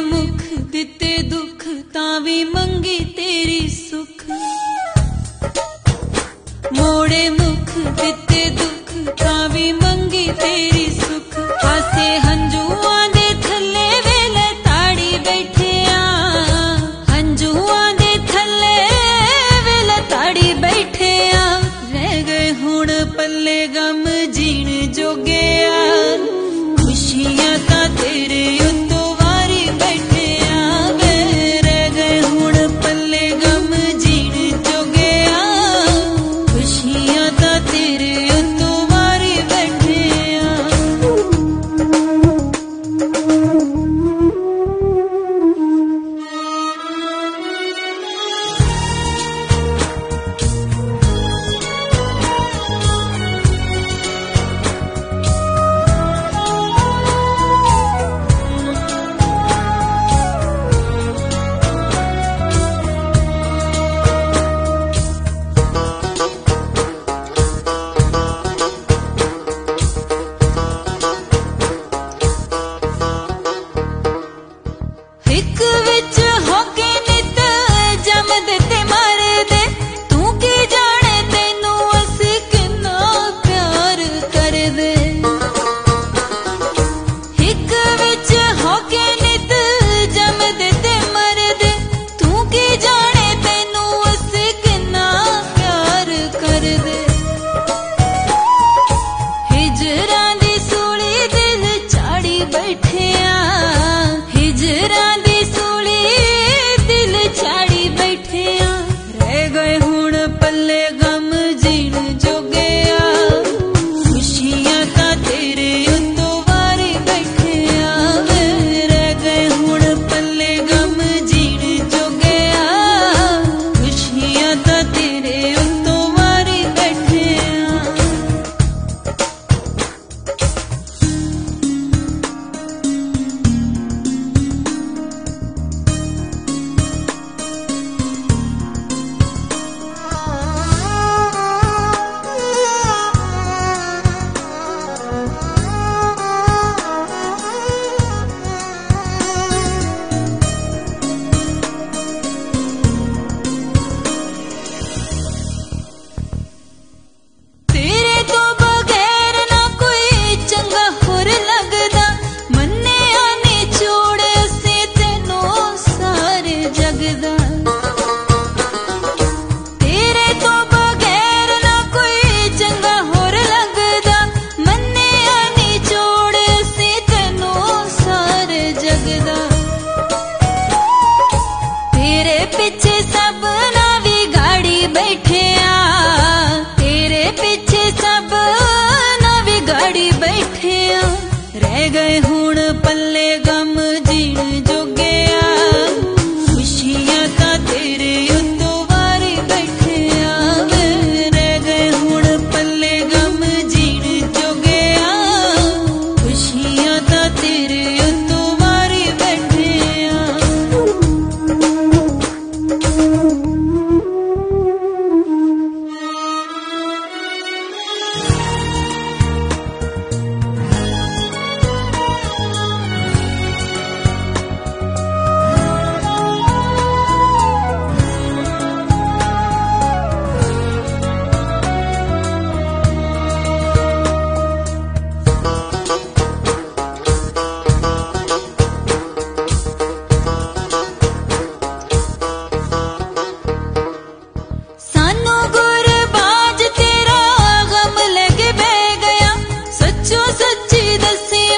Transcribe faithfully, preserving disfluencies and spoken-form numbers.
मुख दिते दुख तावी मंगी तेरी सुख। मोड़े मुख दिते दुख तावी मंगी तेरी सुख। हासे हंजुआं दे थल्ले वेले ताड़ी बैठे आ, हंजुआं दे थल्ले वेले ताड़ी बैठे आ। रह गए हुण पल्ले गम जीण जोगे आ, खुशियां तां तेरे उत्तों वारी बैठे आ। वे रह गए हुण पल्ले गम जीण जोगे आ, खुशियां तां तेरे उत्तों वारी बैठे आ। हिक विच होके नित जमदे ते मरदे, तू की जाने तेनू असी किन्ना प्यार करदे। हिक विच होके नित जमदे ते मरदे, तू की जाने तेनू असी किन्ना प्यार करदे। हिजरां दी सूली दिल चाड़ी बैठे आ, हिजरां दी सूली दिल चाड़ी बैठे आ। रह गए हुण पल्ले गम जीण जोगे आ, खुशियां तां तेरे उत्तों वारी बैठे आ। वे रह गए हुण पल्ले गम जीण जोगे आ, खुशियां तां तेरे उत्तों वारी बैठे आ। तेरे तो बगैर ना कोई चंगा होर लगदा, मन्ने आने छोड़े से तेनू सारे जगदा। तेरे तो बगैर ना कोई चंगा होर लगदा, मन्ने आने छोड़े से तेनू सारे जगदा। तेरे पीछे सब नवी गाड़ी बैठे आ, तेरे पीछे सब नवी गाड़ी बैठे आ। रह गए हुण पल्ले गम जीण जोगे आ, खुशियां तां तेरे उत्तों वारी बैठे आ। वे रह गए हुण पल्ले गम जीण जोगे आ, खुशियां तां तेरे उत्तों वारी बैठे आ। सानू गुरबाज तेरा गम लग बह गया, सच्चो सच्ची दसी